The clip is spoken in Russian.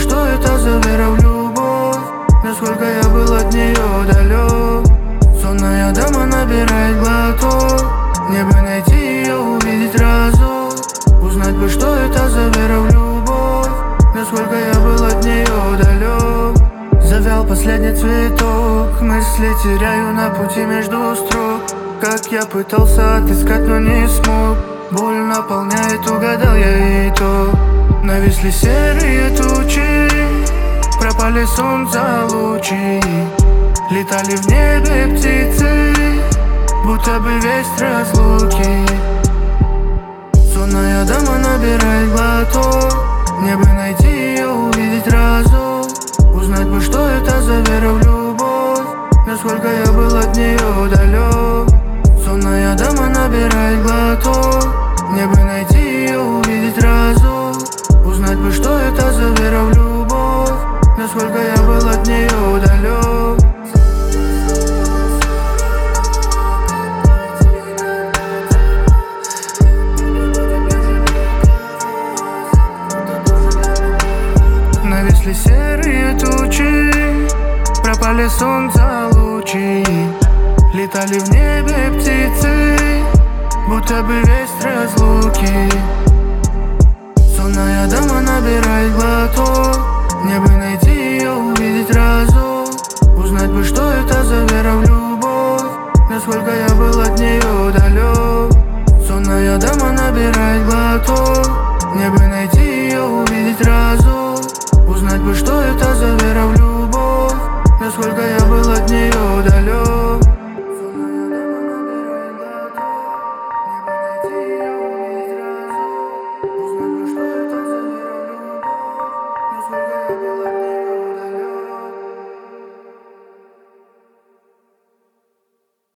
что это за вера в любовь, насколько я был от нее далек. Сонная дама набирает глоток, мне бы найти ее, увидеть разок. Узнать бы, что это за вера в любовь, насколько я был от нее далек. Завял последний цветок, мысли теряю на пути между строк. Как я пытался отыскать, но не смог. Боль наполняет, угадал я итог. Нависли серые тучи, пропали солнца лучи. Летали в небе птицы, будто бы весть разлуки. Сонная дама набирает глоток, мне бы найти ее, увидеть разок. Узнать бы, что это за вера в любовь, насколько я был от нее далек. Сонная дама набирает глоток, мне бы найти ее, увидеть разок. Узнать бы, что это за вера в любовь, насколько я был от нее далек. Нависли серые тучи, пропали солнца лучи. Летали в небе птицы, будто бы весть разлуки. Сонная дама набирает глоток,